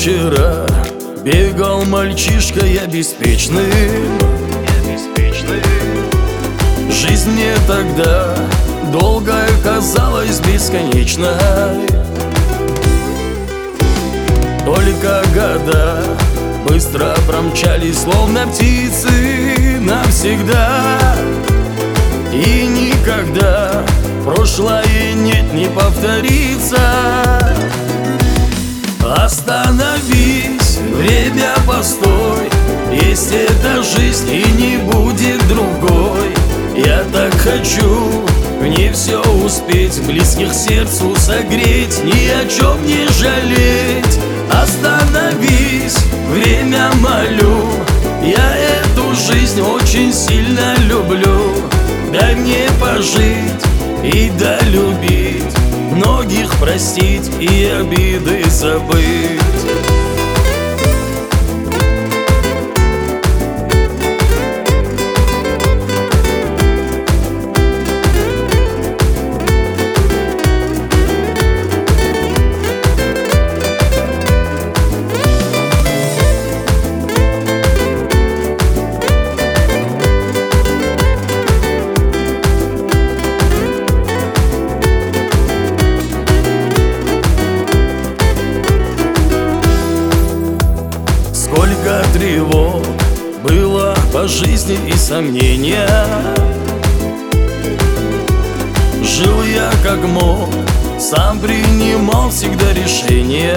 вчера бегал мальчишка я беспечным. Жизнь мне тогда долгая казалась бесконечной. Только года быстро промчались, словно птицы, навсегда. И никогда прошлое нет, не повторится. Остановись, время постой, есть эта жизнь и не будет другой. Я так хочу в ней все успеть, близких сердцу согреть, ни о чем не жалеть. Остановись, время молю, я эту жизнь очень сильно люблю. Дай мне пожить и долюбить, многих простить и обиды забыть. Сколько тревог было по жизни и сомнения. Жил я как мог, сам принимал всегда решения.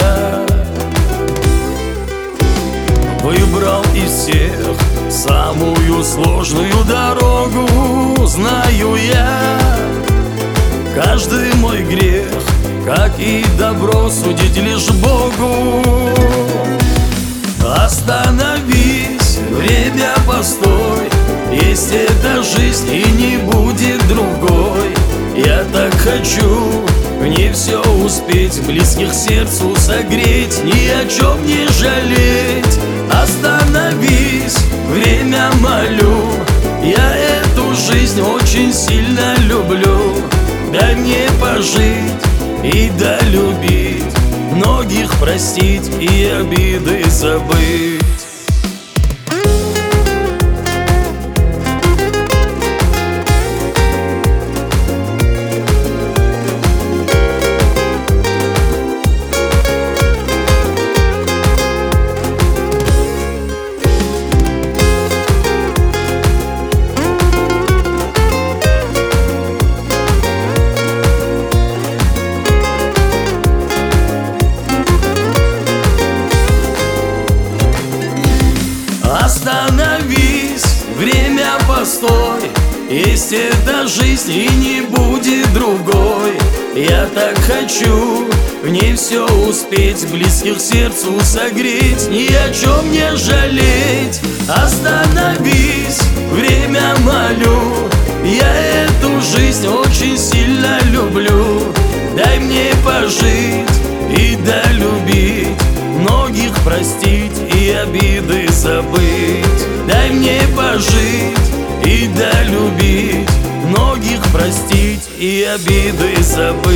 Выбрал из всех самую сложную дорогу. Знаю я, каждый мой грех, как и добро, судить лишь Богу. Остановись, время постой, есть эта жизнь и не будет другой. Я так хочу в ней все успеть, близких сердцу согреть, ни о чем не жалеть. Остановись, время молю, я эту жизнь очень сильно люблю. Дай мне пожить и долюбить, многих простить и обиды забыть. Остановись, время постой, есть эта жизнь и не будет другой. Я так хочу в ней все успеть, близких сердцу согреть, ни о чем не жалеть. Остановись, время молю, я эту жизнь очень сильно люблю. Дай мне пожить и долюбить, многих простить и обиды забыть. Дай мне пожить и долюбить, многих простить и обиды забыть.